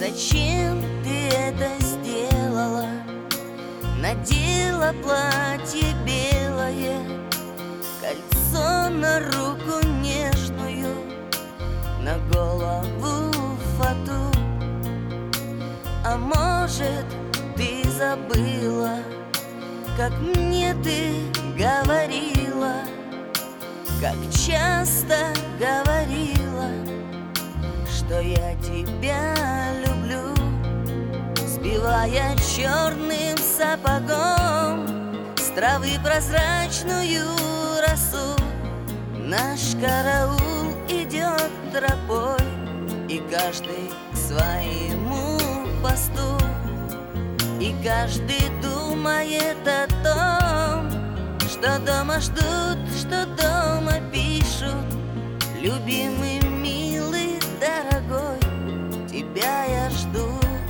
Зачем ты это сделала? Надела платье белое, кольцо на руку нежную, на голову фату. А может, ты забыла, как мне ты говорила, как часто говорила, что я тебя люблю, сбивая черным сапогом с травы прозрачную росу. Наш караул идет тропой, и каждый к своему посту, и каждый думает о том, что дома ждут, что дома пишут. Любимый, милый, дорогой, тебя я жду,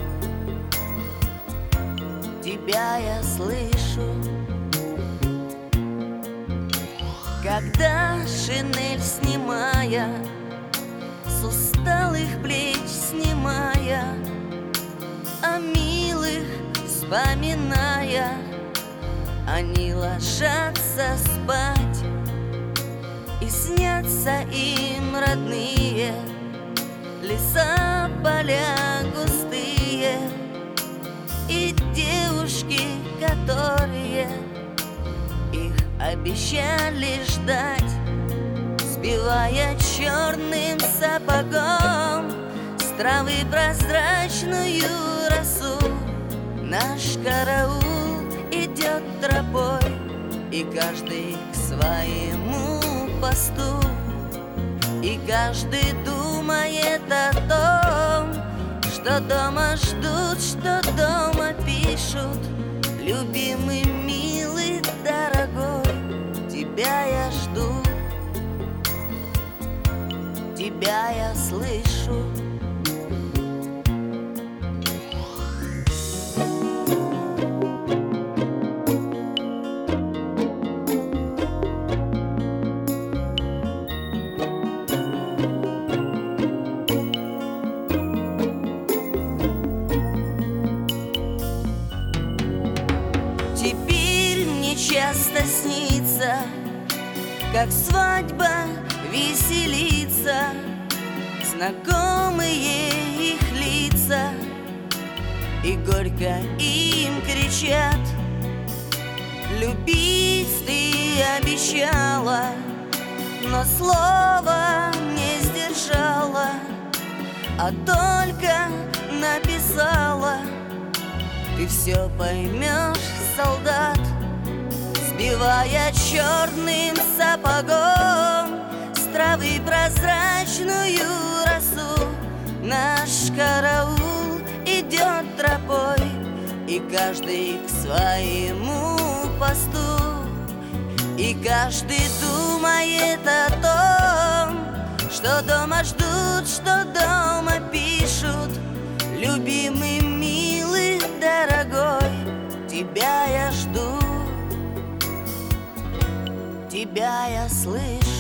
тебя я слышу. Когда шинель снимая, с усталых плеч снимая, о милых вспоминая, они ложатся спать, и снятся им родные леса, поля густые, и девушки, которые их обещали ждать, сбивая черным сапогом с травы прозрачную росу. Наш караул идет тропой, и каждый к своему посту, и каждый думает о том, что дома ждут, что дома пишут. Любимый, милый, дорогой, тебя я жду, тебя я слышу. Теперь мне часто снится, как свадьба веселится, знакомые их лица, и горько им кричат: любить ты обещала, но слова не сдержала, а только написала. Ты все поймешь, солдат, сбивая черным сапогом с травы прозрачную росу. Наш караул идет тропой, и каждый к своему посту, и каждый думает о том, что дома ждут, что дома пишут. Любимый, милый, дорогой, тебя я жду, тебя я слышу.